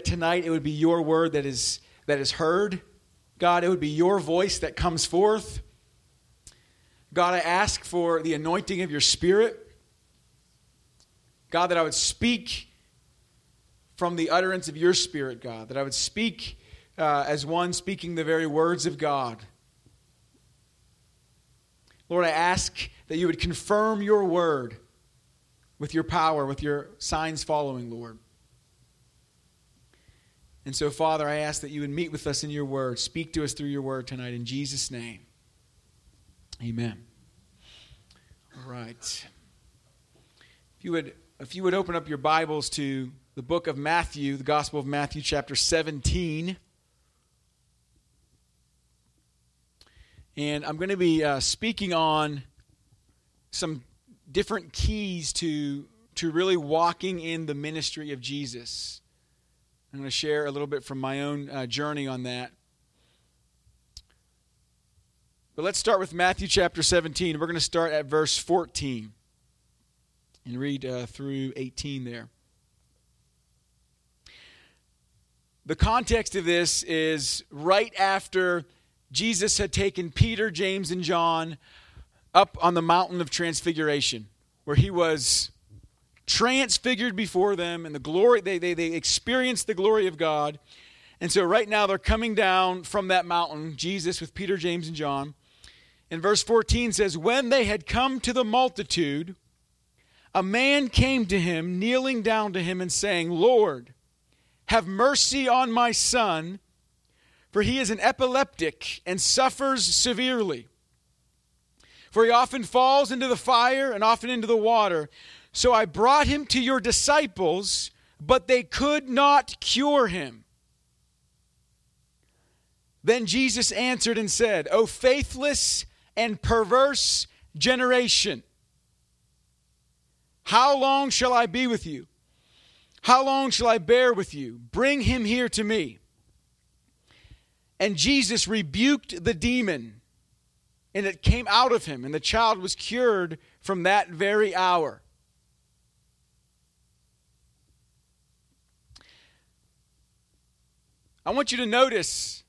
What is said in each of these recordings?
that tonight it would be your word that is heard. God, it would be your voice that comes forth. God, I ask for the anointing of your Spirit. God, that I would speak from the utterance of your Spirit, God. That I would speak as one speaking the very words of God. Lord, I ask that you would confirm your word with your power, with your signs following, Lord. And so, Father, I ask that you would meet with us in your word. Speak to us through your word tonight in Jesus' name. Amen. All right. If you would open up your Bibles to the book of Matthew, the Gospel of Matthew, chapter 17. And I'm going to be speaking on some different keys to really walking in the ministry of Jesus. I'm going to share a little bit from my own journey on that. But let's start with Matthew chapter 17. We're going to start at verse 14 and read through 18 there. The context of this is right after Jesus had taken Peter, James, and John up on the mountain of transfiguration, where he was transfigured before them, and the glory they experienced the glory of God. And so right now they're coming down from that mountain, Jesus with Peter, James, and John. And verse 14 says, "When they had come to the multitude, a man came to him, kneeling down to him and saying, 'Lord, have mercy on my son, for he is an epileptic and suffers severely. For he often falls into the fire and often into the water. So I brought him to your disciples, but they could not cure him.' Then Jesus answered and said, 'O faithless and perverse generation, how long shall I be with you? How long shall I bear with you? Bring him here to me.' And Jesus rebuked the demon, and it came out of him, and the child was cured from that very hour." I want you to notice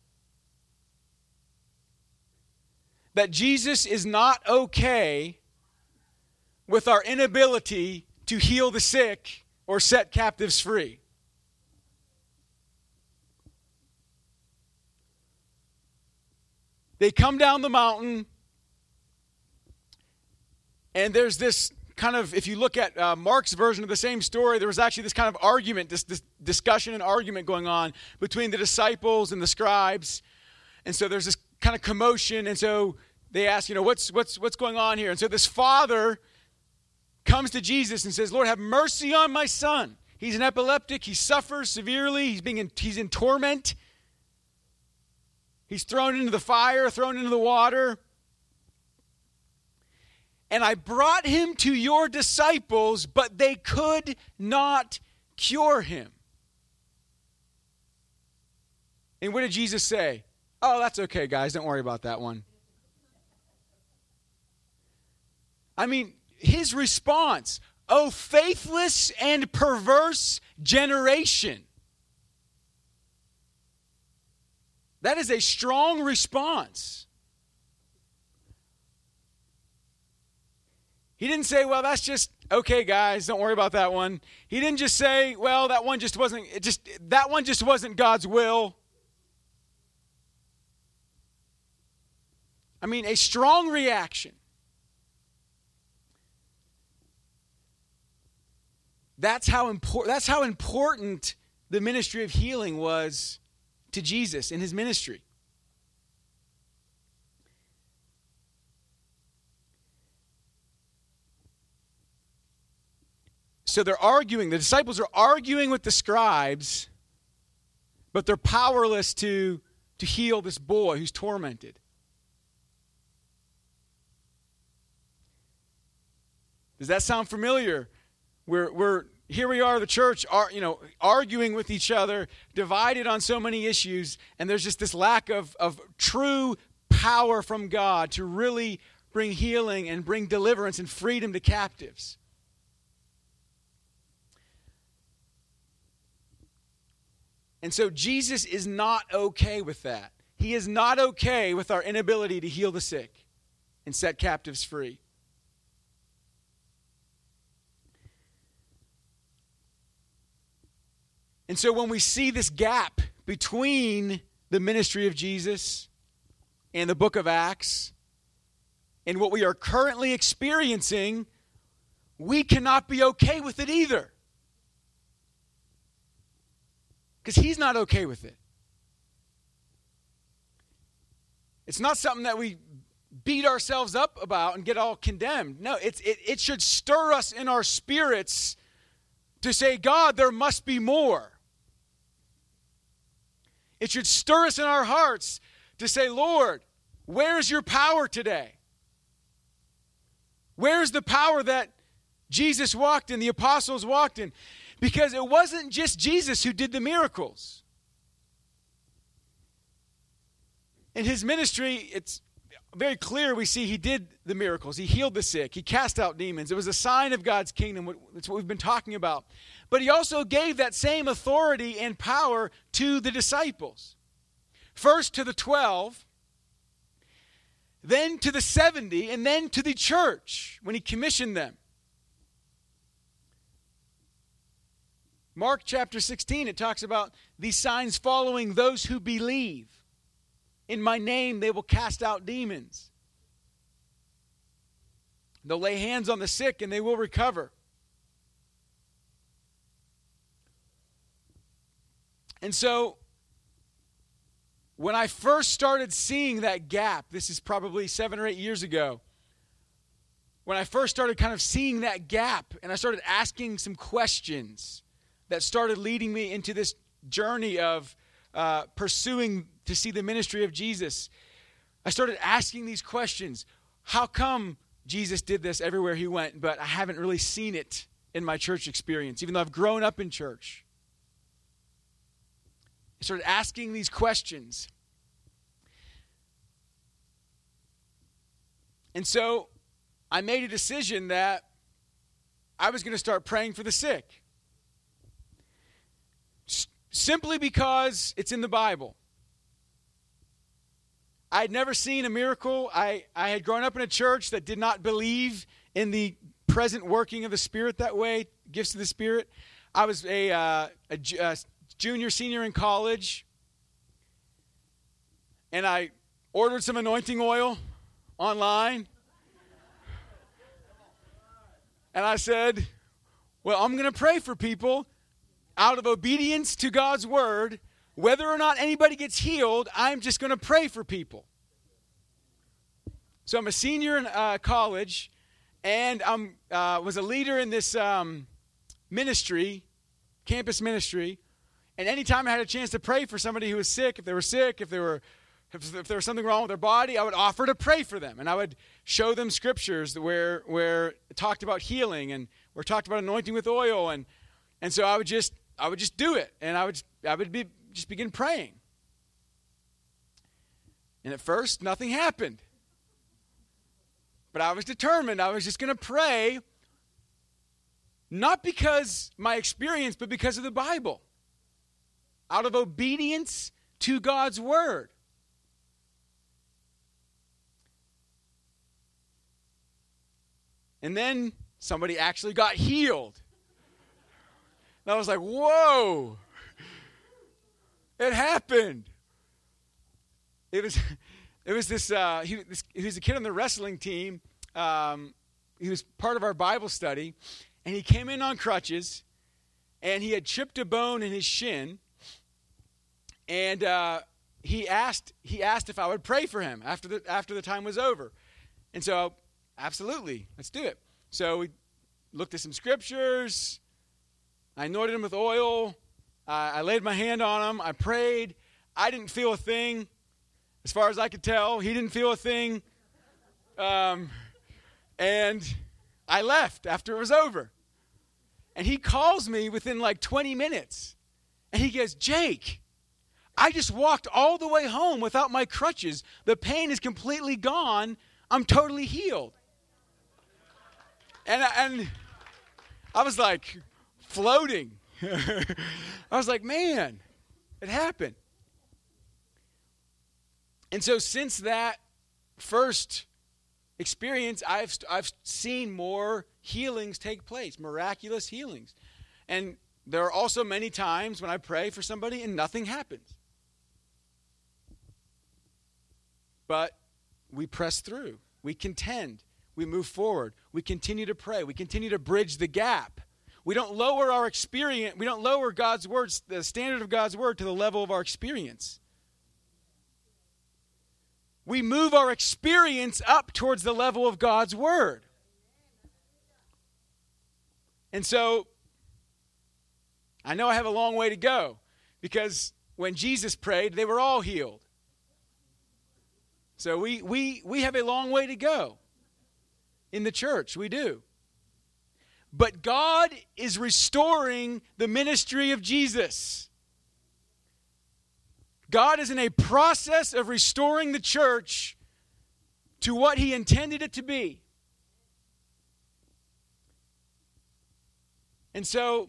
that Jesus is not okay with our inability to heal the sick or set captives free. They come down the mountain, and there's this kind of, if you look at Mark's version of the same story, there was actually this kind of argument, this discussion and argument going on between the disciples and the scribes. And so there's this kind of commotion, and so they ask, what's going on here? And so this father comes to Jesus and says, "Lord, have mercy on my son. He's an epileptic. He suffers severely. He's in torment. He's thrown into the fire, thrown into the water. And I brought him to your disciples, but they could not cure him." And what did Jesus say? "Oh, that's okay, guys. Don't worry about that one." I mean, his response, "O faithless and perverse generation." That is a strong response. He didn't say, "Well, that's just okay, guys. Don't worry about that one." He didn't just say, "Well, that one just wasn't God's will." I mean, a strong reaction. That's how important the ministry of healing was to Jesus in his ministry. So they're arguing, the disciples are arguing with the scribes, but they're powerless to heal this boy who's tormented. Does that sound familiar? We're here we are, the church, arguing with each other, divided on so many issues, and there's just this lack of true power from God to really bring healing and bring deliverance and freedom to captives. And so Jesus is not okay with that. He is not okay with our inability to heal the sick and set captives free. And so when we see this gap between the ministry of Jesus and the book of Acts and what we are currently experiencing, we cannot be okay with it either. Because he's not okay with it. It's not something that we beat ourselves up about and get all condemned. No, it should stir us in our spirits to say, God, there must be more. It should stir us in our hearts to say, Lord, where's your power today? Where's the power that Jesus walked in, the apostles walked in? Because it wasn't just Jesus who did the miracles. In his ministry, it's very clear we see he did the miracles. He healed the sick. He cast out demons. It was a sign of God's kingdom. That's what we've been talking about. But he also gave that same authority and power to the disciples. First to the 12, then to the 70, and then to the church when he commissioned them. Mark chapter 16, it talks about these signs following those who believe. In my name, they will cast out demons. They'll lay hands on the sick and they will recover. And so, when I first started seeing that gap, this is probably 7 or 8 years ago, when I first started kind of seeing that gap and I started asking some questions that started leading me into this journey of pursuing to see the ministry of Jesus, I started asking these questions. How come Jesus did this everywhere he went, but I haven't really seen it in my church experience, even though I've grown up in church? I started asking these questions. And so I made a decision that I was going to start praying for the sick. Simply because it's in the Bible. I had never seen a miracle. I had grown up in a church that did not believe in the present working of the Spirit that way, gifts of the Spirit. I was a junior, senior in college, and I ordered some anointing oil online. And I said, well, I'm going to pray for people out of obedience to God's word. Whether or not anybody gets healed, I'm just going to pray for people. So I'm a senior in college, and I was a leader in this ministry, campus ministry. And anytime I had a chance to pray for somebody who was sick, if they were sick, if there was something wrong with their body, I would offer to pray for them. And I would show them scriptures where it talked about healing and where it talked about anointing with oil. And so I would just do it. And I would just begin praying. And at first, nothing happened. But I was determined. I was just going to pray, not because my experience, but because of the Bible. Out of obedience to God's word. And then somebody actually got healed. And I was like, whoa. It happened. It was this, he was a kid on the wrestling team. He was part of our Bible study. And he came in on crutches. And he had chipped a bone in his shin. And he asked if I would pray for him after the time was over. And so, absolutely, let's do it. So we looked at some scriptures. I anointed him with oil. I laid my hand on him. I prayed. I didn't feel a thing. As far as I could tell, he didn't feel a thing. And I left after it was over. And he calls me within like 20 minutes. And he goes, Jake, I just walked all the way home without my crutches. The pain is completely gone. I'm totally healed. And I was like floating. I was like, man, It happened. And so since that first experience, I've seen more healings take place, miraculous healings. And there are also many times when I pray for somebody and nothing happens. But we press through. We contend. We move forward. We continue to pray. We continue to bridge the gap. We don't lower our experience. We don't lower God's word, the standard of God's word, to the level of our experience. We move our experience up towards the level of God's word. And so, I know I have a long way to go, because when Jesus prayed, they were all healed. So we have a long way to go in the church. We do. But God is restoring the ministry of Jesus. God is in a process of restoring the church to what he intended it to be. And so,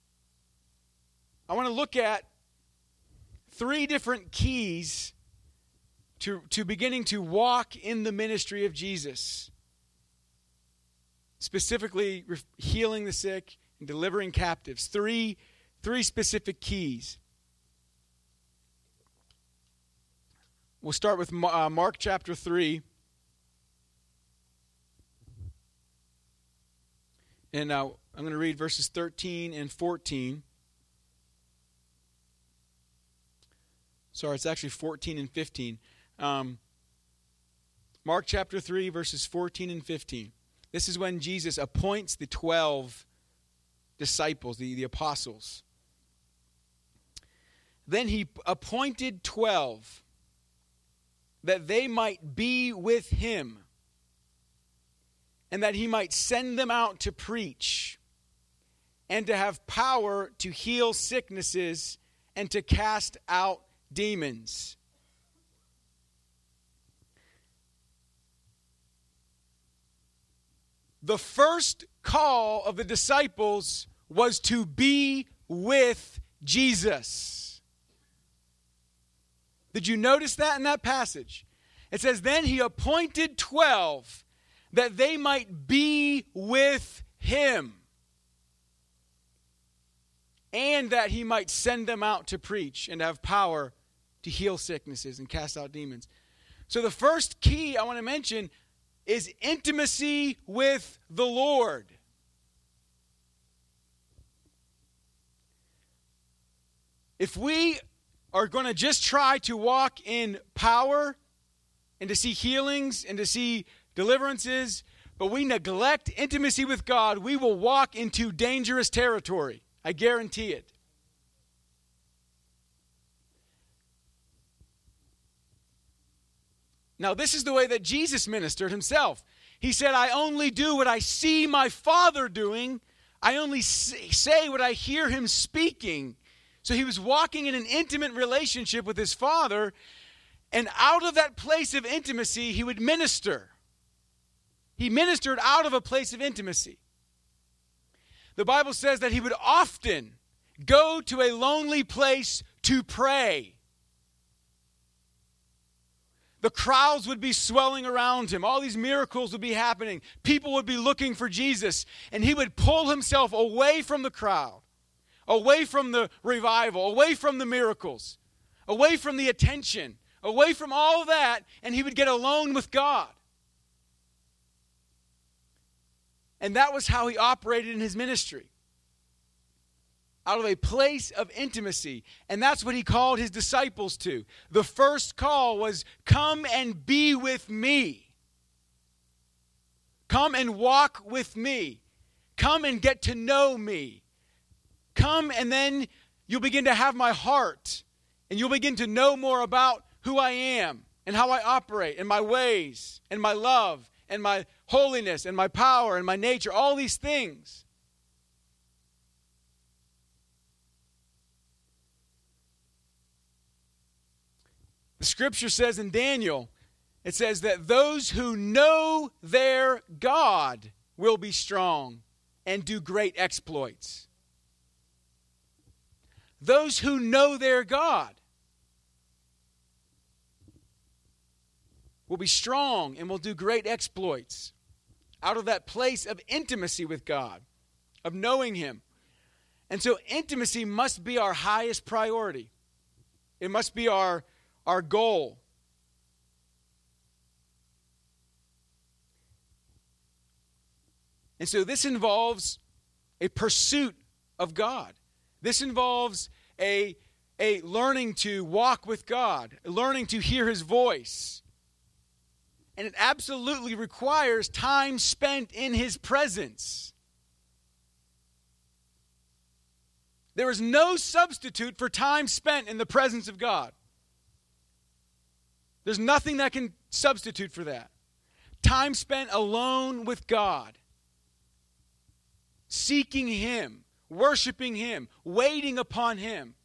I want to look at 3 different keys to beginning to walk in the ministry of Jesus. Specifically, healing the sick and delivering captives. Three specific keys. We'll start with Mark chapter 3. And I'm going to read verses 13 and 14. Sorry, it's actually 14 and 15. Mark chapter 3, verses 14 and 15. This is when Jesus appoints the 12 disciples, the apostles. Then he appointed 12 that they might be with him, and that he might send them out to preach, and to have power to heal sicknesses, and to cast out demons. The first call of the disciples was to be with Jesus. Did you notice that in that passage? It says, then he appointed 12 that they might be with him, and that he might send them out to preach and have power to heal sicknesses and cast out demons. So the first key I want to mention is intimacy with the Lord. If we are going to just try to walk in power and to see healings and to see deliverances, but we neglect intimacy with God, we will walk into dangerous territory. I guarantee it. Now, this is the way that Jesus ministered himself. He said, I only do what I see my Father doing. I only say what I hear him speaking. So he was walking in an intimate relationship with his Father, and out of that place of intimacy, he would minister. He ministered out of a place of intimacy. The Bible says that he would often go to a lonely place to pray. The crowds would be swelling around him. All these miracles would be happening. People would be looking for Jesus. And he would pull himself away from the crowd, away from the revival, away from the miracles, away from the attention, away from all of that, and he would get alone with God. And that was how he operated in his ministry. Out of a place of intimacy. And that's what he called his disciples to. The first call was, come and be with me. Come and walk with me. Come and get to know me. Come and then you'll begin to have my heart. And you'll begin to know more about who I am and how I operate and my ways and my love and my holiness and my power and my nature. All these things. The scripture says in Daniel, it says that those who know their God will be strong and do great exploits. those who know their God will be strong and will do great exploits out of that place of intimacy with God, of knowing Him. And so intimacy must be our highest priority. It must be our goal. And so this involves a pursuit of God. This involves a learning to walk with God, learning to hear His voice. And it absolutely requires time spent in His presence. There is no substitute for time spent in the presence of God. There's nothing that can substitute for that. Time spent alone with God, seeking Him, worshiping Him, waiting upon Him.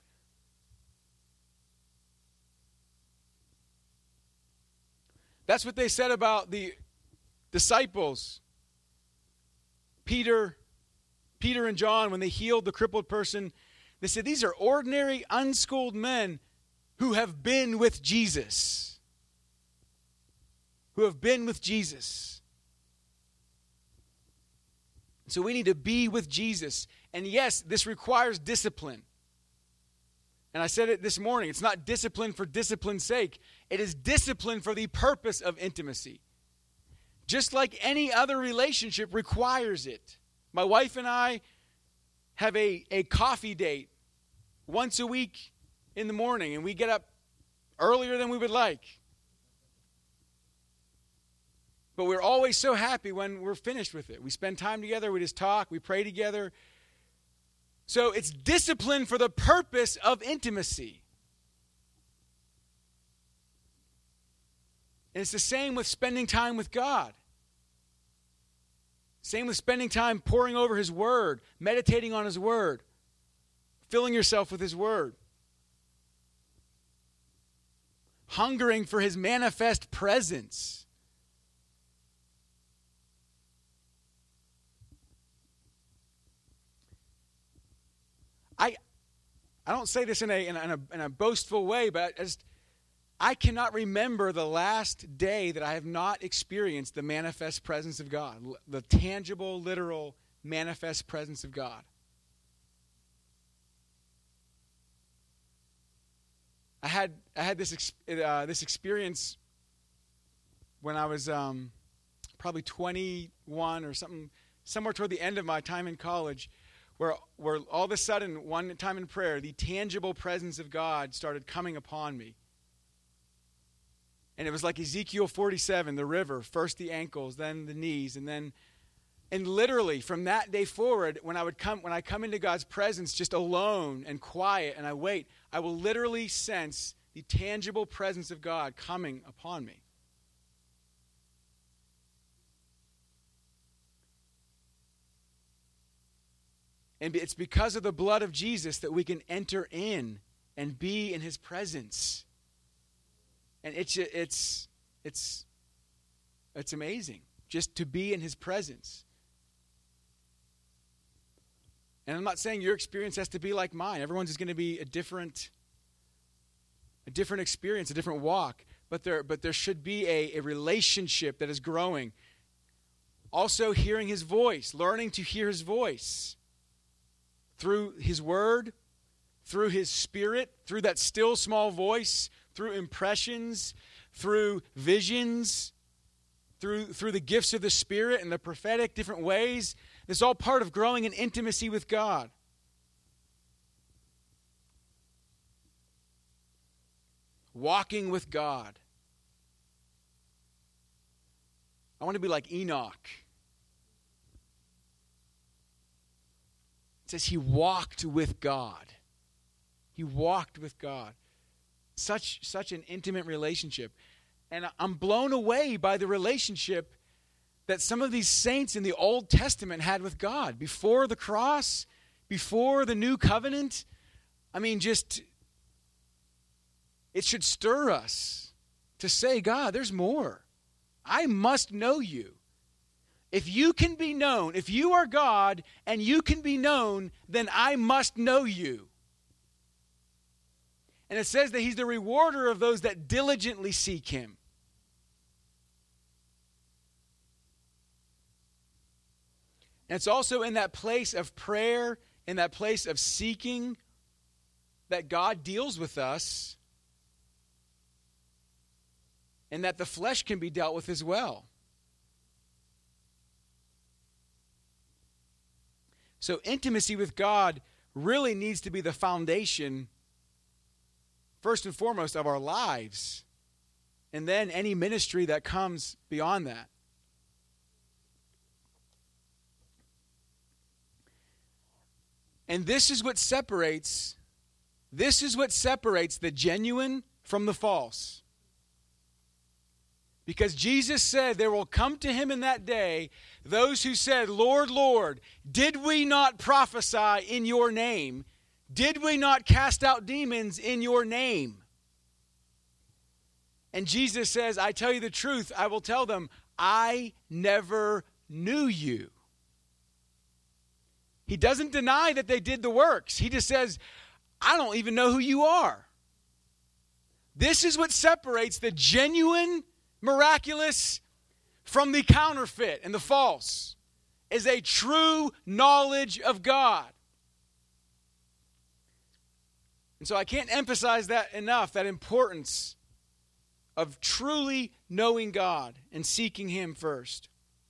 That's what they said about the disciples. Peter and John, when they healed the crippled person, they said, these are ordinary, unschooled men who have been with Jesus. Who have been with Jesus. So we need to be with Jesus. And yes, this requires discipline. And I said it this morning, it's not discipline for discipline's sake. It is discipline for the purpose of intimacy. Just like any other relationship requires it. My wife and I have a coffee date once a week in the morning, and we get up earlier than we would like. But we're always so happy when we're finished with it. We spend time together, we just talk, we pray together. So it's discipline for the purpose of intimacy. And it's the same with spending time with God. Same with spending time poring over His Word, meditating on His Word, filling yourself with His Word. Hungering for His manifest presence. I don't say this in a boastful way, but I cannot remember the last day that I have not experienced the manifest presence of God, the tangible, literal, manifest presence of God. I had this experience when I was probably 21 or something, somewhere toward the end of my time in college, where all of a sudden, one time in prayer, the tangible presence of God started coming upon me. And it was like Ezekiel 47, the river, first the ankles, then the knees, and literally from that day forward, when I come into God's presence just alone and quiet and I wait, I will literally sense the tangible presence of God coming upon me. And it's because of the blood of Jesus that we can enter in and be in His presence. And it's amazing just to be in His presence. And I'm not saying your experience has to be like mine. Everyone's is going to be a different experience, a different walk. But there should be a relationship that is growing. Also hearing His voice, learning to hear His voice. Through His Word, through His Spirit, through that still small voice, through impressions, through visions, through the gifts of the Spirit and the prophetic, different ways. It's all part of growing in intimacy with God. Walking with God. I want to be like Enoch. It says he walked with God. He walked with God. Such an intimate relationship. And I'm blown away by the relationship that some of these saints in the Old Testament had with God. Before the cross, before the new covenant. I mean, it should stir us to say, God, there's more. I must know you. If you can be known, if you are God and you can be known, then I must know you. And it says that he's the rewarder of those that diligently seek him. And it's also in that place of prayer, in that place of seeking, that God deals with us, and that the flesh can be dealt with as well. So intimacy with God really needs to be the foundation, first and foremost, of our lives, and then any ministry that comes beyond that. And this is what separates the genuine from the false. Because Jesus said there will come to him in that day those who said, Lord, Lord, did we not prophesy in your name? Did we not cast out demons in your name? And Jesus says, I tell you the truth, I will tell them, I never knew you. He doesn't deny that they did the works. He just says, I don't even know who you are. This is what separates the genuine, miraculous from the counterfeit and the false, is a true knowledge of God. And so I can't emphasize that enough, that importance of truly knowing God and seeking him first.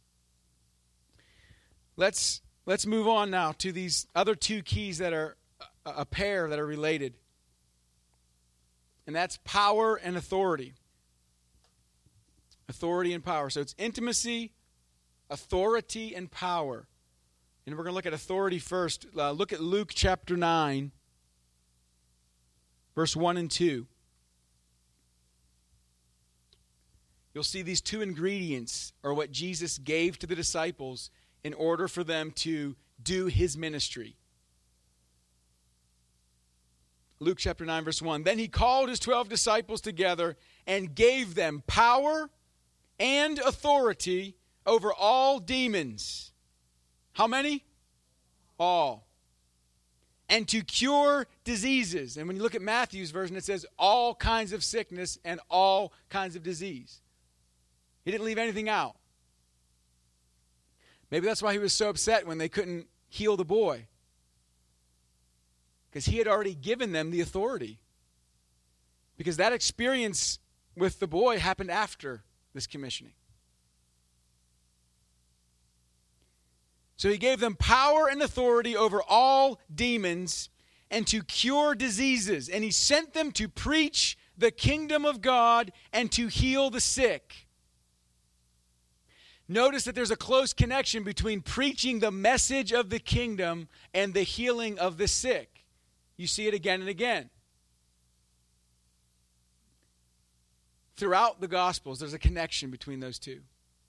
Let's move on now to these other two keys that are a pair that are related. And that's power and authority. Authority and power. So it's intimacy, authority, and power. And we're going to look at authority first. Look at Luke chapter 9, verse 1 and 2. You'll see these two ingredients are what Jesus gave to the disciples in order for them to do his ministry. Luke chapter 9, verse 1. Then he called his 12 disciples together and gave them power and authority over all demons. How many? All. And to cure diseases. And when you look at Matthew's version, it says all kinds of sickness and all kinds of disease. He didn't leave anything out. Maybe that's why he was so upset when they couldn't heal the boy. Because he had already given them the authority. Because that experience with the boy happened after this commissioning. So he gave them power and authority over all demons and to cure diseases. And he sent them to preach the kingdom of God and to heal the sick. Notice that there's a close connection between preaching the message of the kingdom and the healing of the sick. You see it again and again. Throughout the Gospels, there's a connection between those two.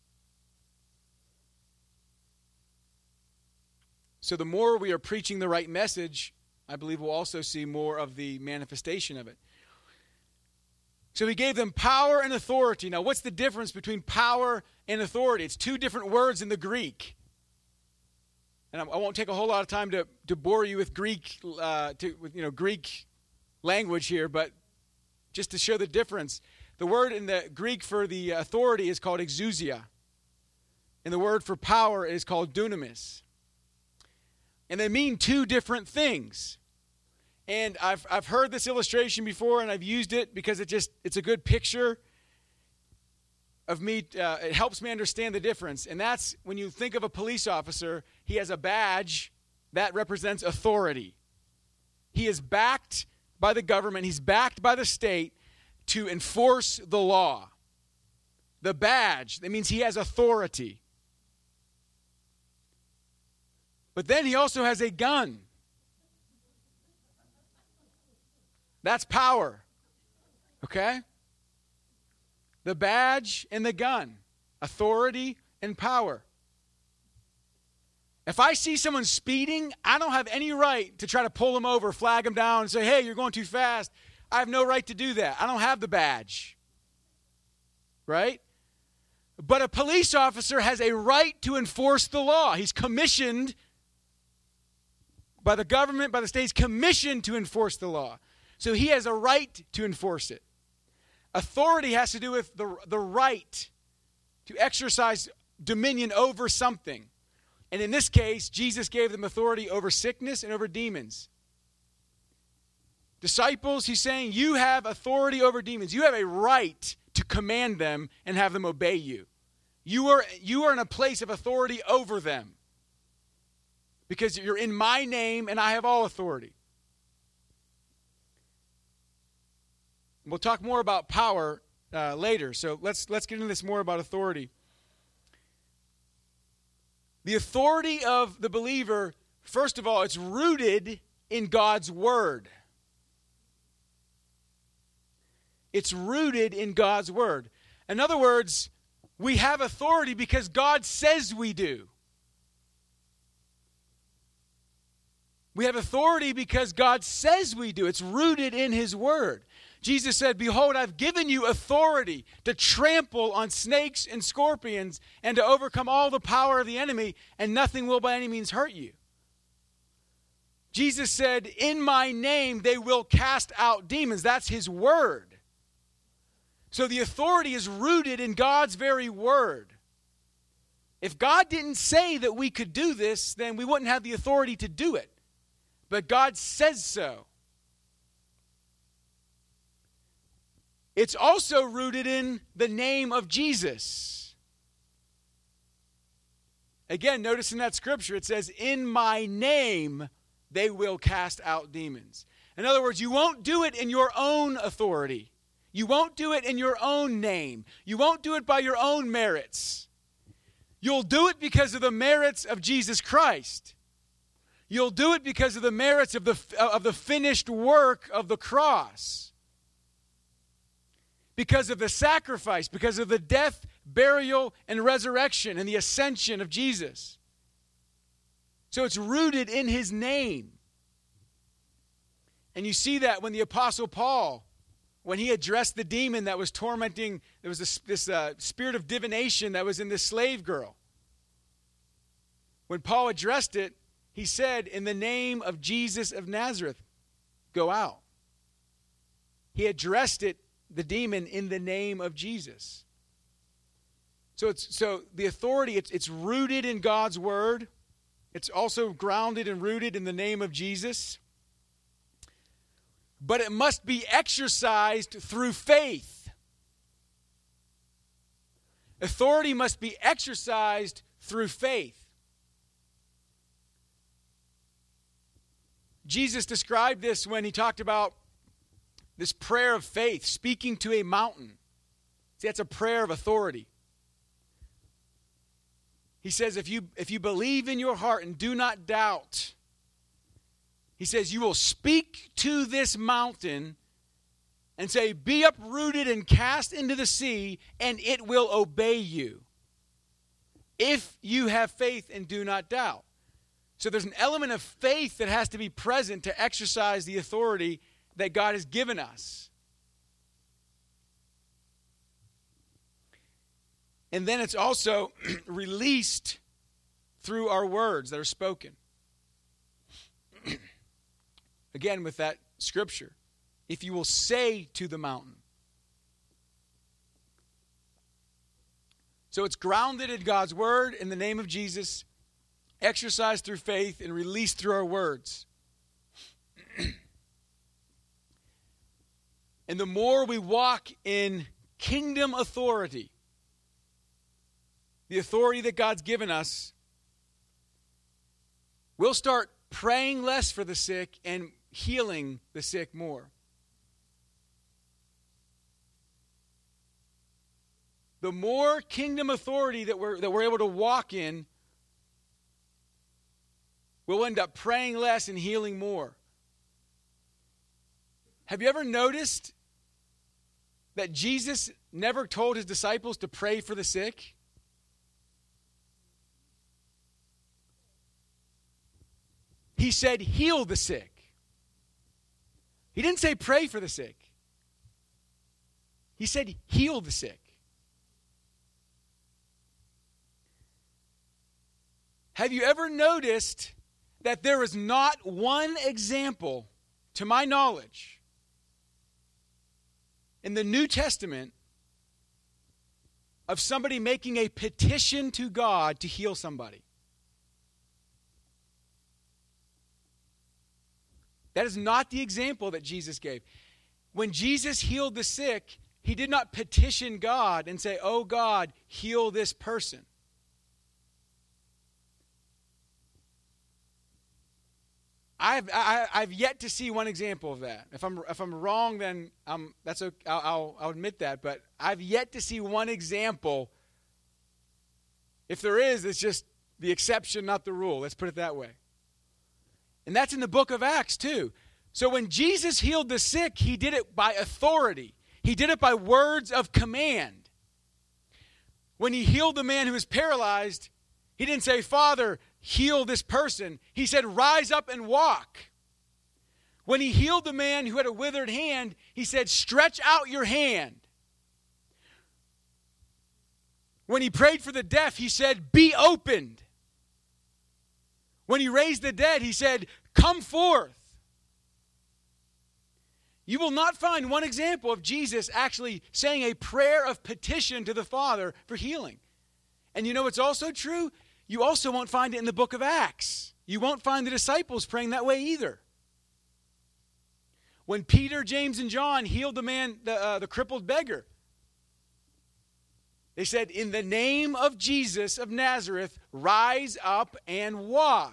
So the more we are preaching the right message, I believe we'll also see more of the manifestation of it. So he gave them power and authority. Now, what's the difference between power and authority? It's two different words in the Greek. And I won't take a whole lot of time to bore you with Greek Greek language here, but just to show the difference. The word in the Greek for the authority is called exousia. And the word for power is called dunamis. And they mean two different things. And I've heard this illustration before, and I've used it because it's a good picture of me. It helps me understand the difference. And that's when you think of a police officer, he has a badge that represents authority. He is backed by the government. He's backed by the state to enforce the law. The badge, that means he has authority. But then he also has a gun. That's power. Okay? The badge and the gun. Authority and power. If I see someone speeding, I don't have any right to try to pull them over, flag them down, and say, hey, you're going too fast. I have no right to do that. I don't have the badge. Right? But a police officer has a right to enforce the law. He's commissioned by the government, by the state's commissioned to enforce the law. So he has a right to enforce it. Authority has to do with the right to exercise dominion over something. And in this case, Jesus gave them authority over sickness and over demons. Disciples, he's saying, you have authority over demons. You have a right to command them and have them obey you. You are in a place of authority over them. Because you're in my name and I have all authority. We'll talk more about power later. So let's get into this more about authority. The authority of the believer, first of all, it's rooted in God's word. It's rooted in God's word. In other words, we have authority because God says we do. We have authority because God says we do. It's rooted in his word. Jesus said, behold, I've given you authority to trample on snakes and scorpions and to overcome all the power of the enemy, and nothing will by any means hurt you. Jesus said, in my name they will cast out demons. That's his word. So the authority is rooted in God's very word. If God didn't say that we could do this, then we wouldn't have the authority to do it. But God says so. It's also rooted in the name of Jesus. Again, notice in that scripture it says, in my name they will cast out demons. In other words, you won't do it in your own authority. You won't do it in your own name. You won't do it by your own merits. You'll do it because of the merits of Jesus Christ. You'll do it because of the merits of the finished work of the cross. Because of the sacrifice, because of the death, burial, and resurrection and the ascension of Jesus. So it's rooted in his name. And you see that when the Apostle Paul, when he addressed the demon that was tormenting, there was this spirit of divination that was in this slave girl. When Paul addressed it, he said, in the name of Jesus of Nazareth, go out. He addressed it, the demon, in the name of Jesus. So the authority, it's rooted in God's word. It's also grounded and rooted in the name of Jesus. But it must be exercised through faith. Authority must be exercised through faith. Jesus described this when he talked about this prayer of faith, speaking to a mountain. See, that's a prayer of authority. He says, if you believe in your heart and do not doubt, he says, you will speak to this mountain and say, be uprooted and cast into the sea, and it will obey you. If you have faith and do not doubt. So there's an element of faith that has to be present to exercise the authority that God has given us. And then it's also released through our words that are spoken. Again, with that scripture, if you will say to the mountain. So it's grounded in God's word in the name of Jesus, exercised through faith, and released through our words. And the more we walk in kingdom authority, the authority that God's given us, we'll start praying less for the sick and healing the sick more. The more kingdom authority that we're able to walk in, we'll end up praying less and healing more. Have you ever noticed that Jesus never told his disciples to pray for the sick? He said, heal the sick. He didn't say pray for the sick. He said, heal the sick. Have you ever noticed that there is not one example, to my knowledge, in the New Testament of somebody making a petition to God to heal somebody. That is not the example that Jesus gave. When Jesus healed the sick, he did not petition God and say, "Oh God, heal this person." I've yet to see one example of that. If I'm wrong, then that's okay. I'll admit that. But I've yet to see one example. If there is, it's just the exception, not the rule. Let's put it that way. And that's in the book of Acts too. So when Jesus healed the sick, he did it by authority. He did it by words of command. When he healed the man who was paralyzed, he didn't say, "Father, heal this person." He said, "Rise up and walk." When he healed the man who had a withered hand, he said, "Stretch out your hand." When he prayed for the deaf, he said, "Be opened." When he raised the dead, he said, "Come forth." You will not find one example of Jesus actually saying a prayer of petition to the Father for healing. And you know what's also true? You also won't find it in the book of Acts. You won't find the disciples praying that way either. When Peter, James, and John healed the man, the crippled beggar, they said, "In the name of Jesus of Nazareth, rise up and walk."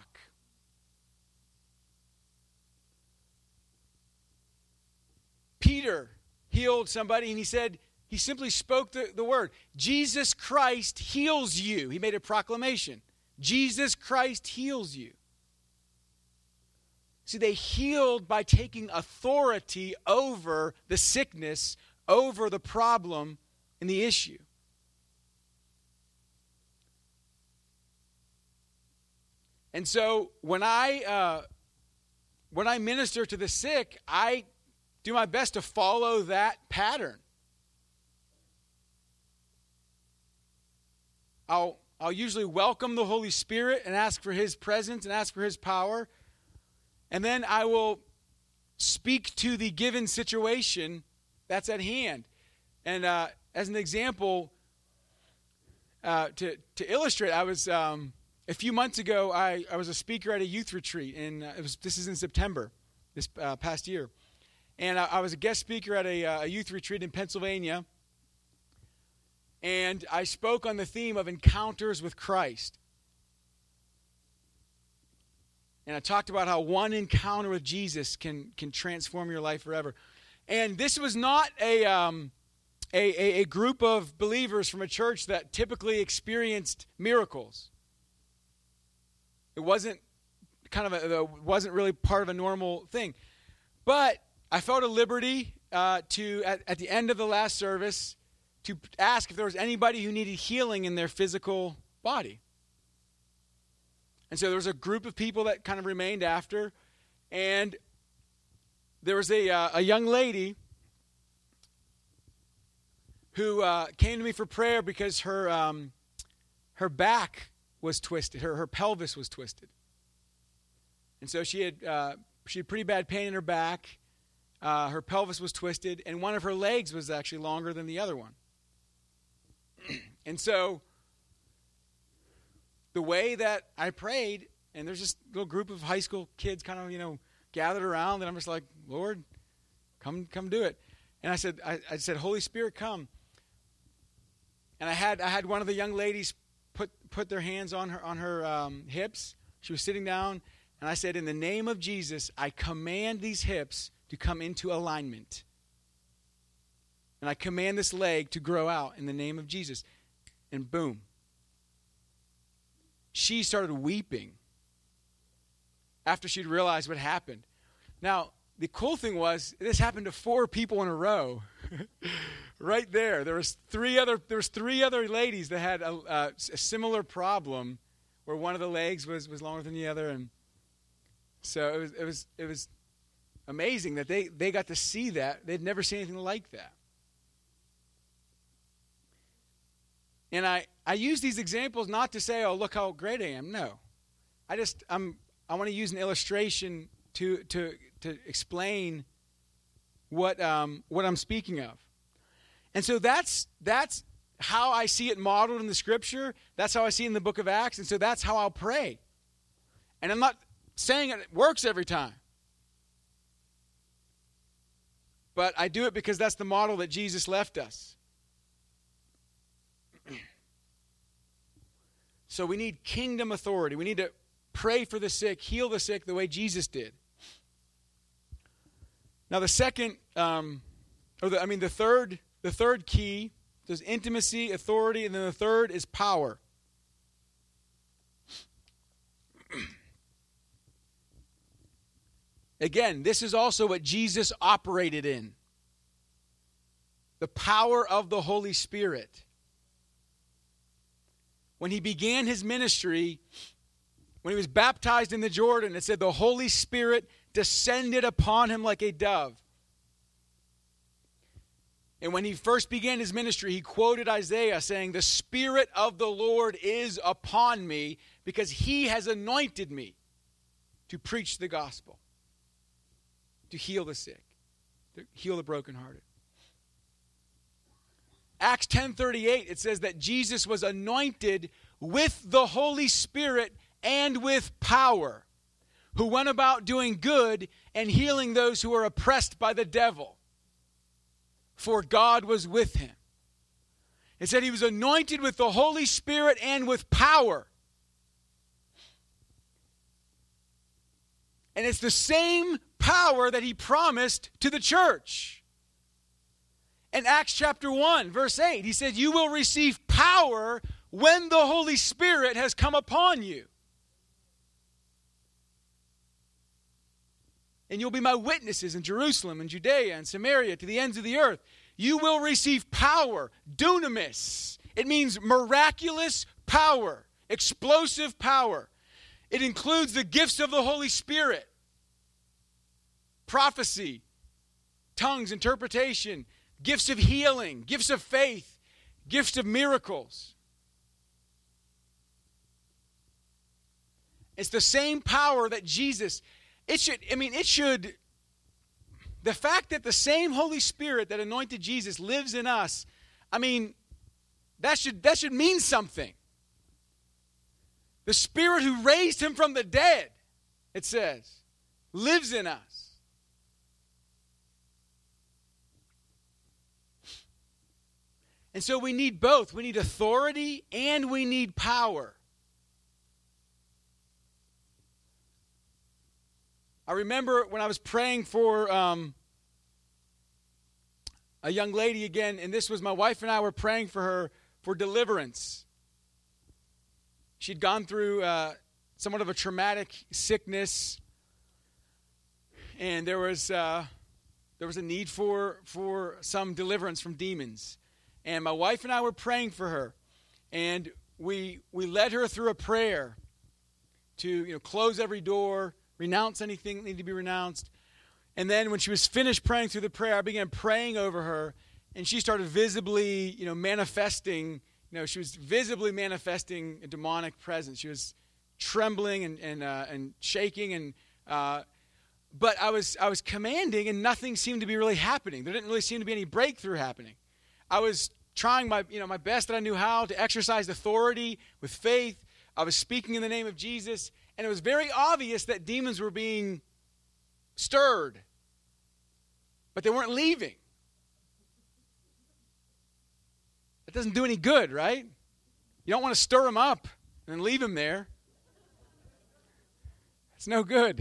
Peter healed somebody, and he simply spoke the word, "Jesus Christ heals you." He made a proclamation. Jesus Christ heals you. See, they healed by taking authority over the sickness, over the problem and the issue. And so when I minister to the sick, I do my best to follow that pattern. I'll usually welcome the Holy Spirit and ask for his presence and ask for his power. And then I will speak to the given situation that's at hand. And as an example, to illustrate, I was a few months ago, I was a speaker at a youth retreat, and this is in September, this past year. And I was a guest speaker at a youth retreat in Pennsylvania. And I spoke on the theme of encounters with Christ. And I talked about how one encounter with Jesus can transform your life forever. And this was not a group of believers from a church that typically experienced miracles. It wasn't wasn't really part of a normal thing. But I felt a liberty at the end of the last service to ask if there was anybody who needed healing in their physical body. And so there was a group of people that kind of remained after, and there was a young lady who came to me for prayer because her back was twisted, her pelvis was twisted. And so she had pretty bad pain in her back. Her pelvis was twisted, and one of her legs was actually longer than the other one. And so the way that I prayed, and there's this little group of high school kids kind of, gathered around, and I'm just like, "Lord, come do it." And I said, "Holy Spirit, come." And I had one of the young ladies put their hands on her hips. She was sitting down, and I said, "In the name of Jesus, I command these hips to come into alignment. And I command this leg to grow out in the name of Jesus." And boom. She started weeping after she'd realized what happened. Now, the cool thing was, this happened to 4 people in a row. Right there. There was three other ladies that had a similar problem where one of the legs was longer than the other. And so it was amazing that they got to see that. They'd never seen anything like that. And I use these examples not to say, "Oh, look how great I am." No. I want to use an illustration to explain what I'm speaking of. And so that's how I see it modeled in the Scripture. That's how I see it in the book of Acts. And so that's how I'll pray. And I'm not saying it works every time. But I do it because that's the model that Jesus left us. So we need kingdom authority. We need to pray for the sick, heal the sick the way Jesus did. Now the second, the third key, there's intimacy, authority, and then the third is power. Again, this is also what Jesus operated in. The power of the Holy Spirit. When he began his ministry, when he was baptized in the Jordan, it said the Holy Spirit descended upon him like a dove. And when he first began his ministry, he quoted Isaiah saying, "The Spirit of the Lord is upon me because he has anointed me to preach the gospel, to heal the sick, to heal the brokenhearted." Acts 10:38, it says that Jesus was anointed with the Holy Spirit and with power, who went about doing good and healing those who were oppressed by the devil, for God was with him. It said he was anointed with the Holy Spirit and with power. And it's the same power that he promised to the church. In Acts chapter 1, verse 8, he said, "You will receive power when the Holy Spirit has come upon you. And you'll be my witnesses in Jerusalem and Judea and Samaria to the ends of the earth." You will receive power, dunamis. It means miraculous power, explosive power. It includes the gifts of the Holy Spirit. Prophecy, tongues, interpretation, gifts of healing, gifts of faith, gifts of miracles. It's the same power that Jesus, the fact that the same Holy Spirit that anointed Jesus lives in us, that should mean something. The Spirit who raised him from the dead, it says, lives in us. And so we need both. We need authority and we need power. I remember when I was praying for a young lady again, and this was my wife and I were praying for her for deliverance. She'd gone through somewhat of a traumatic sickness, and there was a need for some deliverance from demons. And my wife and I were praying for her, and we led her through a prayer to close every door, renounce anything that needed to be renounced. And then when she was finished praying through the prayer, I began praying over her, and she started visibly, manifesting. She was visibly manifesting a demonic presence. She was trembling and shaking, and but I was commanding, and nothing seemed to be really happening. There didn't really seem to be any breakthrough happening. I was trying my best that I knew how to exercise authority with faith. I was speaking in the name of Jesus, and it was very obvious that demons were being stirred, but they weren't leaving. That doesn't do any good, right? You don't want to stir them up and then leave them there. It's no good.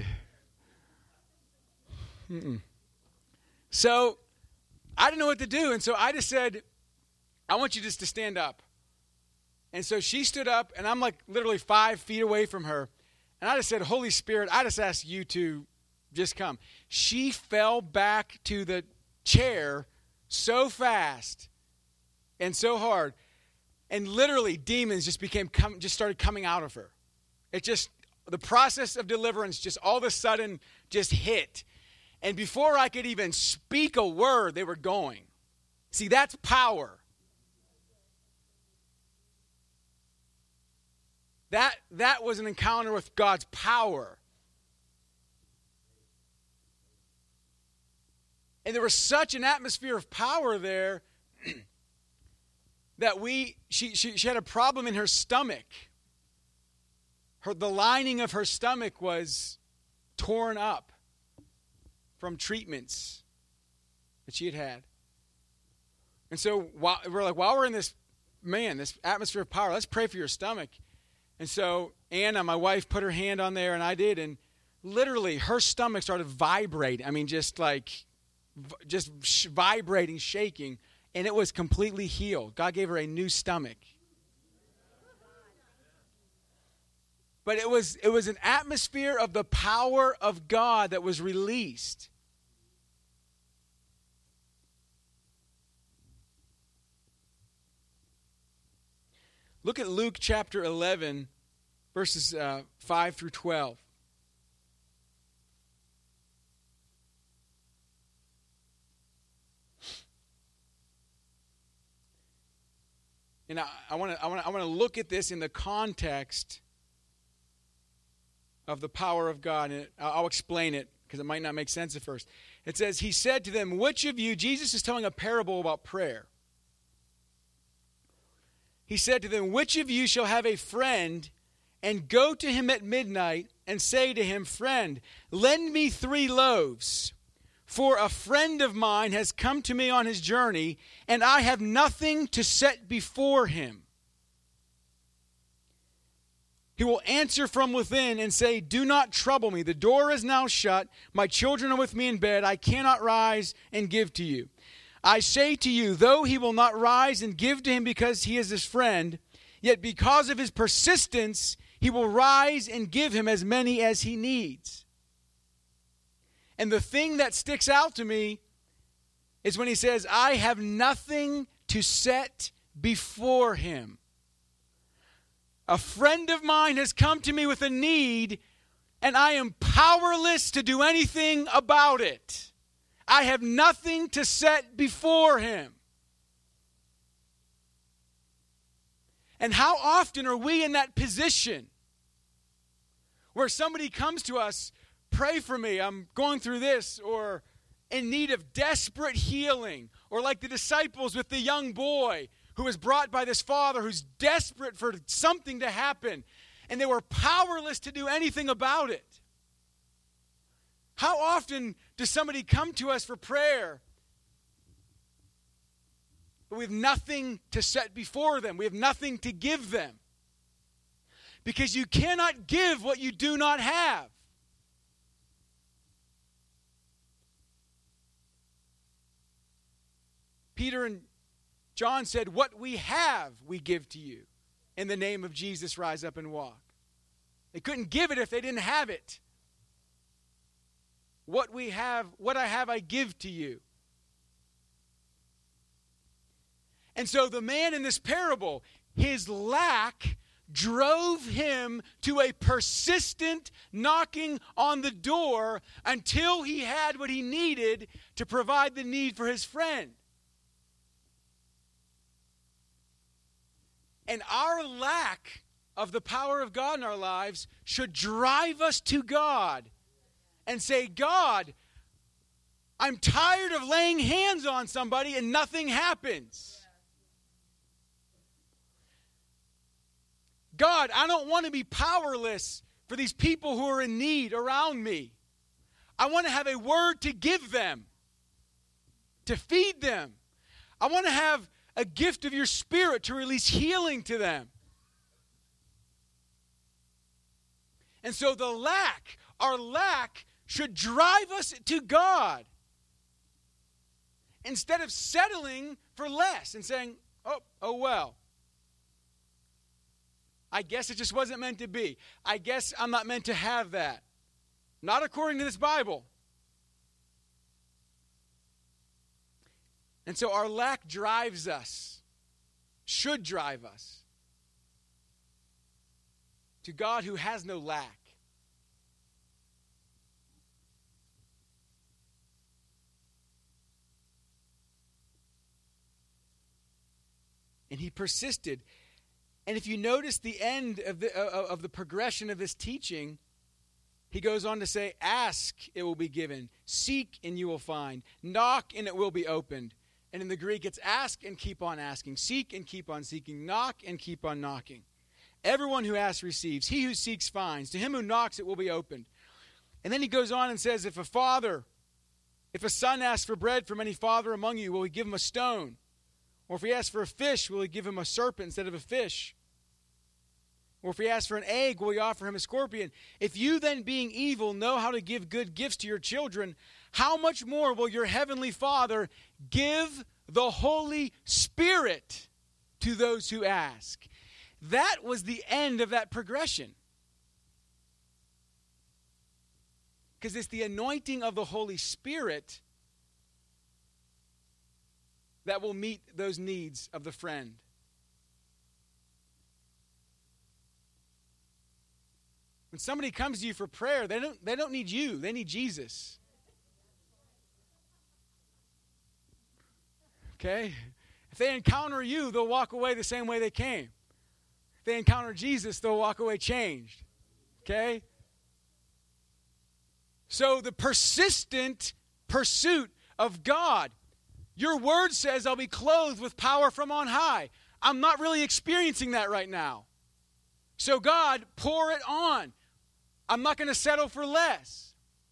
So I didn't know what to do, and so I just said, "I want you just to stand up." And so she stood up, and I'm like literally 5 feet away from her. And I just said, "Holy Spirit, I just ask you to just come." She fell back to the chair so fast and so hard. And literally demons just started coming out of her. The process of deliverance just all of a sudden just hit. And before I could even speak a word, they were going. See, that's power. That was an encounter with God's power. And there was such an atmosphere of power there that she had a problem in her stomach. The lining of her stomach was torn up from treatments that she had had. And so while we're in this atmosphere of power, let's pray for your stomach. And so Anna, my wife, put her hand on there, and I did, and literally her stomach started vibrating. I mean, just vibrating, shaking, and it was completely healed. God gave her a new stomach. But it was an atmosphere of the power of God that was released. Look at Luke chapter 11, verses 5 through 12. And I want to look at this in the context of the power of God. And I'll explain it because it might not make sense at first. It says, he said to them, which of you, Jesus is telling a parable about prayer. He said to them, which of you shall have a friend and go to him at midnight and say to him, friend, lend me 3 loaves, for a friend of mine has come to me on his journey, and I have nothing to set before him. He will answer from within and say, do not trouble me. The door is now shut. My children are with me in bed. I cannot rise and give to you. I say to you, though he will not rise and give to him because he is his friend, yet because of his persistence, he will rise and give him as many as he needs. And the thing that sticks out to me is when he says, I have nothing to set before him. A friend of mine has come to me with a need, and I am powerless to do anything about it. I have nothing to set before him. And how often are we in that position where somebody comes to us, pray for me, I'm going through this, or in need of desperate healing, or like the disciples with the young boy who was brought by this father who's desperate for something to happen, and they were powerless to do anything about it. How often does somebody come to us for prayer, but we have nothing to set before them? We have nothing to give them. Because you cannot give what you do not have. Peter and John said, what we have, we give to you. In the name of Jesus, rise up and walk. They couldn't give it if they didn't have it. What we have, what I have, I give to you. And so the man in this parable, his lack drove him to a persistent knocking on the door until he had what he needed to provide the need for his friend. And our lack of the power of God in our lives should drive us to God and say, God, I'm tired of laying hands on somebody and nothing happens. God, I don't want to be powerless for these people who are in need around me. I want to have a word to give them, to feed them. I want to have a gift of your Spirit to release healing to them. And so our lack should drive us to God instead of settling for less and saying, oh well. I guess it just wasn't meant to be. I guess I'm not meant to have that. Not according to this Bible. And so our lack drives us, should drive us, to God who has no lack. And he persisted. And if you notice the end of the progression of this teaching, he goes on to say, ask, it will be given. Seek, and you will find. Knock, and it will be opened. And in the Greek, it's ask and keep on asking, seek and keep on seeking, knock and keep on knocking. Everyone who asks receives. He who seeks finds. To him who knocks, it will be opened. And then he goes on and says, if a son asks for bread from any father among you, will he give him a stone? Or if he asks for a fish, will he give him a serpent instead of a fish? Or if he asks for an egg, will he offer him a scorpion? If you then, being evil, know how to give good gifts to your children, how much more will your heavenly Father give the Holy Spirit to those who ask? That was the end of that progression. Because it's the anointing of the Holy Spirit that will meet those needs of the friend. When somebody comes to you for prayer, they don't need you. They need Jesus. Okay? If they encounter you, they'll walk away the same way they came. If they encounter Jesus, they'll walk away changed. Okay? So the persistent pursuit of God. Your word says, I'll be clothed with power from on high. I'm not really experiencing that right now. So God, pour it on. I'm not going to settle for less.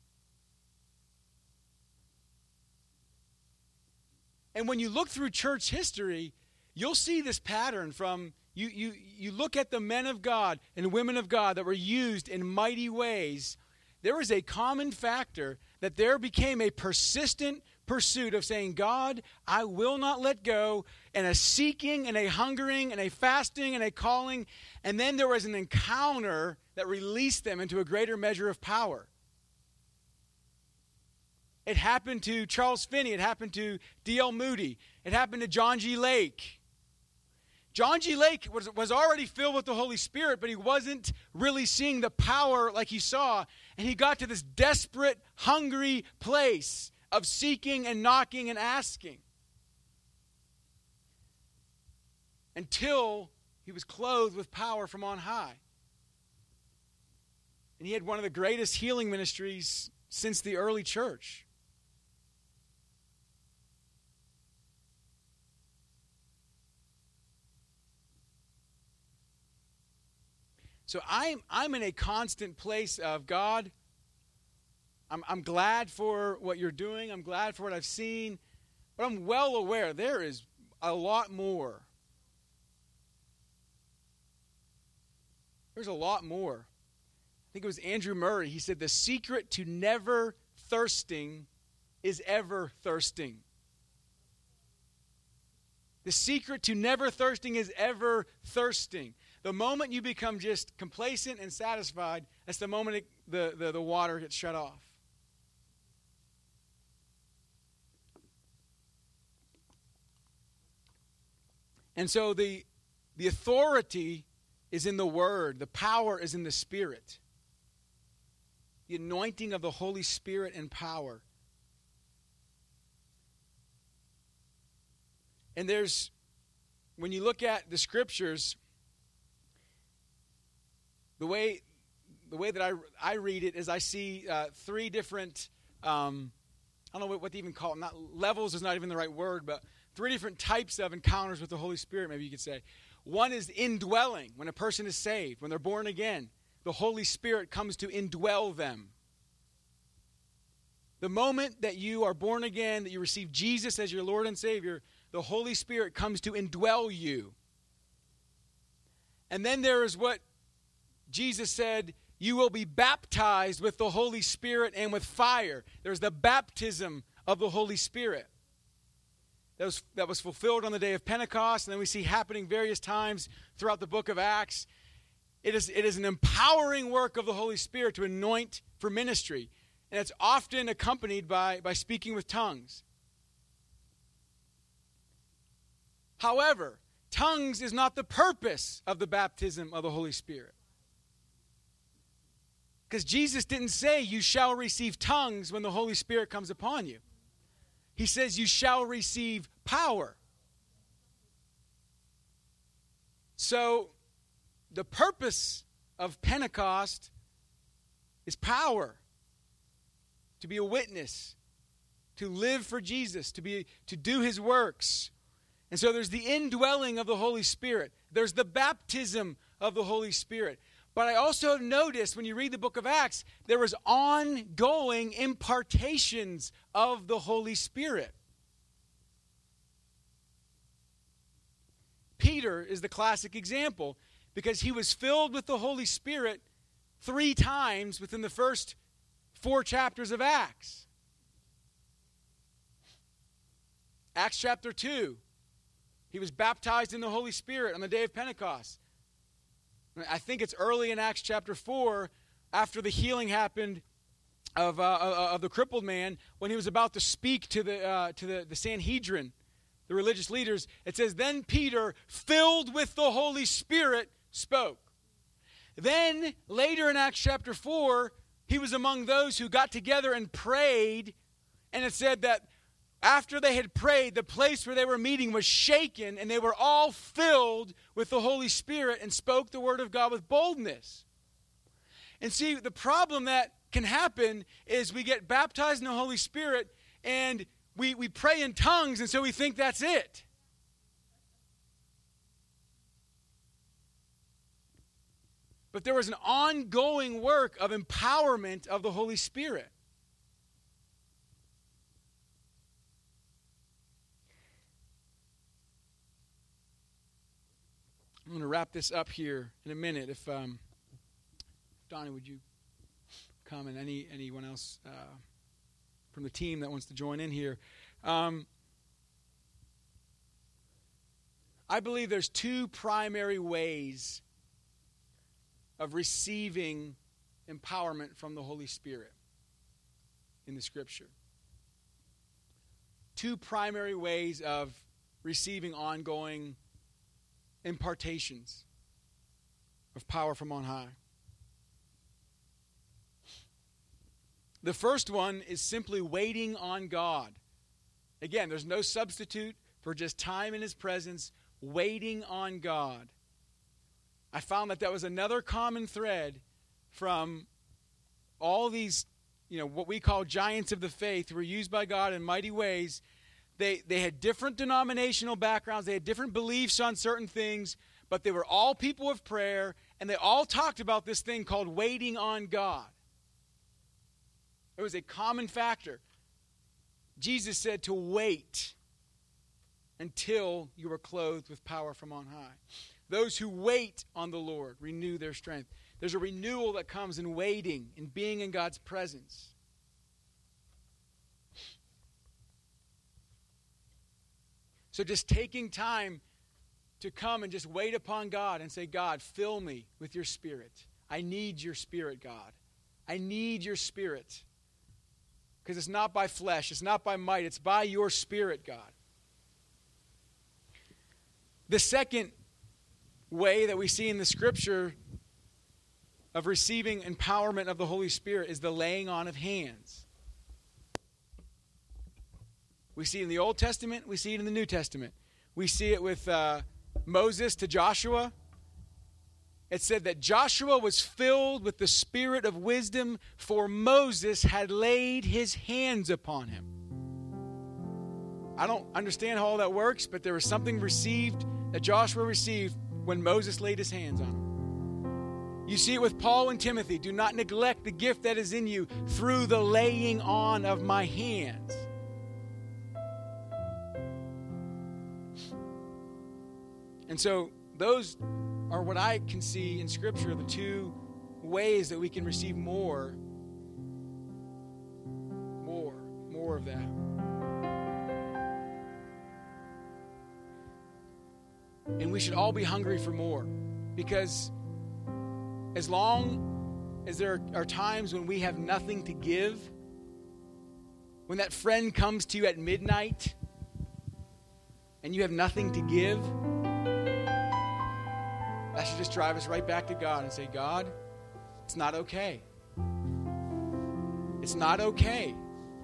And when you look through church history, you'll see this pattern from, you look at the men of God and women of God that were used in mighty ways. There was a common factor that there became a persistent pursuit of saying, God, I will not let go, and a seeking and a hungering and a fasting and a calling. And then there was an encounter that released them into a greater measure of power. It happened to Charles Finney. It happened to D.L. Moody. It happened to John G. Lake. John G. Lake was already filled with the Holy Spirit, but he wasn't really seeing the power like he saw. And he got to this desperate, hungry place of seeking and knocking and asking. Until he was clothed with power from on high. And he had one of the greatest healing ministries since the early church. So I'm in a constant place of, God, I'm glad for what you're doing. I'm glad for what I've seen. But I'm well aware there is a lot more. There's a lot more. I think it was Andrew Murray. He said, the secret to never thirsting is ever thirsting. The secret to never thirsting is ever thirsting. The moment you become just complacent and satisfied, that's the moment the water gets shut off. And so the authority is in the Word. The power is in the Spirit. The anointing of the Holy Spirit and power. And when you look at the Scriptures, the way that I read it is I see three different, I don't know what to even call them. Levels is not even the right word, but three different types of encounters with the Holy Spirit, maybe you could say. One is indwelling, when a person is saved, when they're born again. The Holy Spirit comes to indwell them. The moment that you are born again, that you receive Jesus as your Lord and Savior, the Holy Spirit comes to indwell you. And then there is what Jesus said, you will be baptized with the Holy Spirit and with fire. There's the baptism of the Holy Spirit. That was fulfilled on the day of Pentecost, and then we see happening various times throughout the book of Acts. It is an empowering work of the Holy Spirit to anoint for ministry, and it's often accompanied by speaking with tongues. However, tongues is not the purpose of the baptism of the Holy Spirit. Because Jesus didn't say you shall receive tongues when the Holy Spirit comes upon you. He says you shall receive power. So the purpose of Pentecost is power. To be a witness. to live for Jesus, to do his works. And so there's the indwelling of the Holy Spirit. There's the baptism of the Holy Spirit. But I also have noticed when you read the book of Acts, there was ongoing impartations of the Holy Spirit. Peter is the classic example because he was filled with the Holy Spirit 3 times within the first 4 chapters of Acts. Acts chapter 2, he was baptized in the Holy Spirit on the day of Pentecost. I think it's early in Acts chapter 4, after the healing happened of the crippled man, when he was about to speak to the Sanhedrin, the religious leaders. It says, then Peter, filled with the Holy Spirit, spoke. Then, later in Acts chapter 4, he was among those who got together and prayed, and it said that after they had prayed, the place where they were meeting was shaken, and they were all filled with the Holy Spirit and spoke the word of God with boldness. And see, the problem that can happen is we get baptized in the Holy Spirit, and we pray in tongues, and so we think that's it. But there was an ongoing work of empowerment of the Holy Spirit. I'm going to wrap this up here in a minute. If Donnie, would you come, and anyone else from the team that wants to join in here? I believe there's 2 primary ways of receiving empowerment from the Holy Spirit in the Scripture. 2 primary ways of receiving ongoing impartations of power from on high. The first one is simply waiting on God. Again, there's no substitute for just time in his presence, waiting on God. I found that was another common thread from all these, what we call giants of the faith who were used by God in mighty ways. They had different denominational backgrounds. They had different beliefs on certain things, but they were all people of prayer, and they all talked about this thing called waiting on God. It was a common factor. Jesus said to wait until you are clothed with power from on high. Those who wait on the Lord renew their strength. There's a renewal that comes in waiting, in being in God's presence. So just taking time to come and just wait upon God and say, God, fill me with your Spirit. I need your Spirit, God. I need your Spirit. Because it's not by flesh, it's not by might, it's by your Spirit, God. The second way that we see in the Scripture of receiving empowerment of the Holy Spirit is the laying on of hands. We see it in the Old Testament, we see it in the New Testament. We see it with Moses to Joshua. It said that Joshua was filled with the spirit of wisdom, for Moses had laid his hands upon him. I don't understand how all that works, but there was something received that Joshua received when Moses laid his hands on him. You see it with Paul and Timothy. Do not neglect the gift that is in you through the laying on of my hands. And so those are what I can see in Scripture, the 2 ways that we can receive more of that. And we should all be hungry for more, because as long as there are times when we have nothing to give, when that friend comes to you at midnight and you have nothing to give, that should just drive us right back to God and say, God, it's not okay. It's not okay.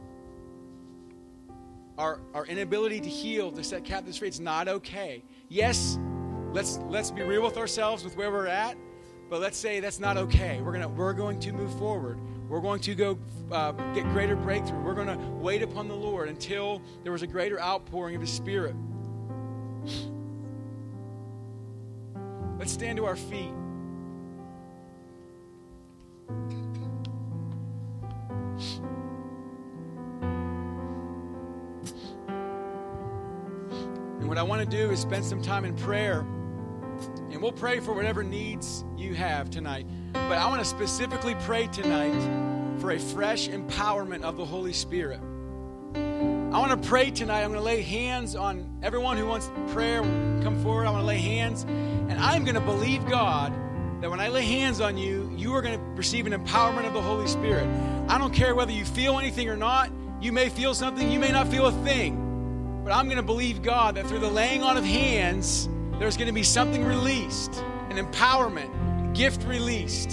Our inability to heal, to set captives free, it's not okay. Yes, let's be real with ourselves with where we're at, but let's say that's not okay. We're going to move forward. We're going to go get greater breakthrough. We're going to wait upon the Lord until there was a greater outpouring of His Spirit. Let's stand to our feet. And what I want to do is spend some time in prayer. And we'll pray for whatever needs you have tonight. But I want to specifically pray tonight for a fresh empowerment of the Holy Spirit. I want to pray tonight. I'm going to lay hands on everyone who wants prayer. Come forward. I want to lay hands. And I'm going to believe God that when I lay hands on you, you are going to receive an empowerment of the Holy Spirit. I don't care whether you feel anything or not. You may feel something. You may not feel a thing. But I'm going to believe God that through the laying on of hands, there's going to be something released, an empowerment, a gift released.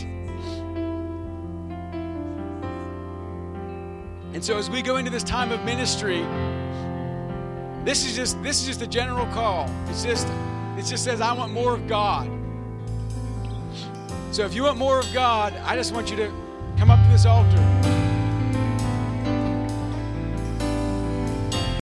And so as we go into this time of ministry, this is just a general call. It just says, I want more of God. So if you want more of God, I just want you to come up to this altar.